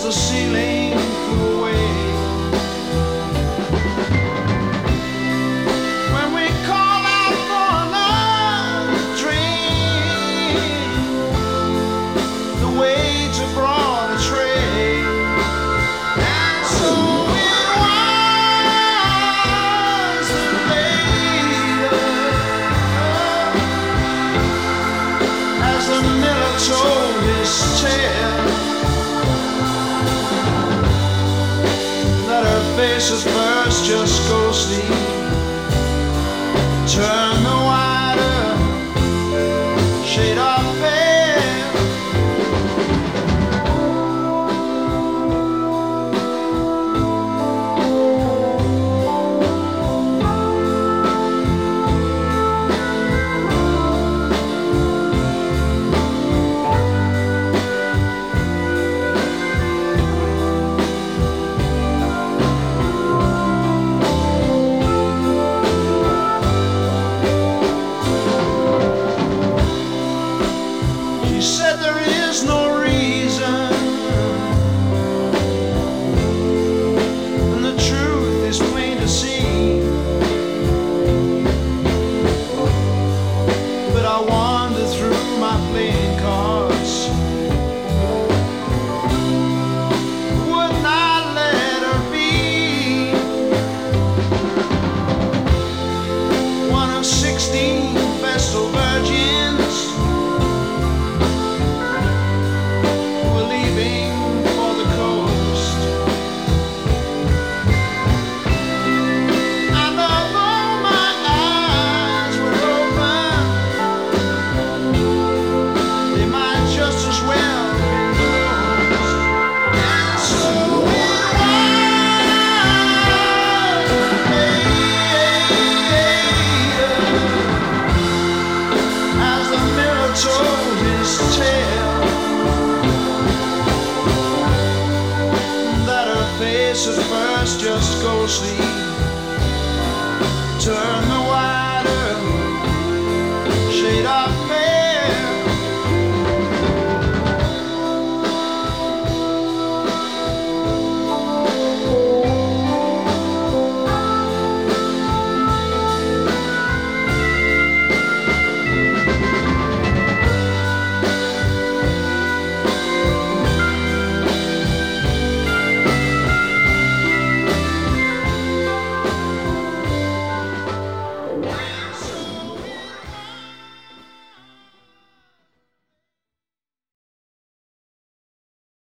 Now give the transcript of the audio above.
the ceiling flew away. When we call out for another drink, the waiter brought a tray. And so it was that later, as the miller told his tale, that her face at first just ghostly turned the wider shade of pale. She said there is no reason, and the truth is plain to see. But I wander through my playing cards, would not let her be one of 16 Vestal virgins leaving for the coast. And although my eyes were open, they might just as well be closed. And so it was later, as the mirror told his tale, face at first just ghostly, turn the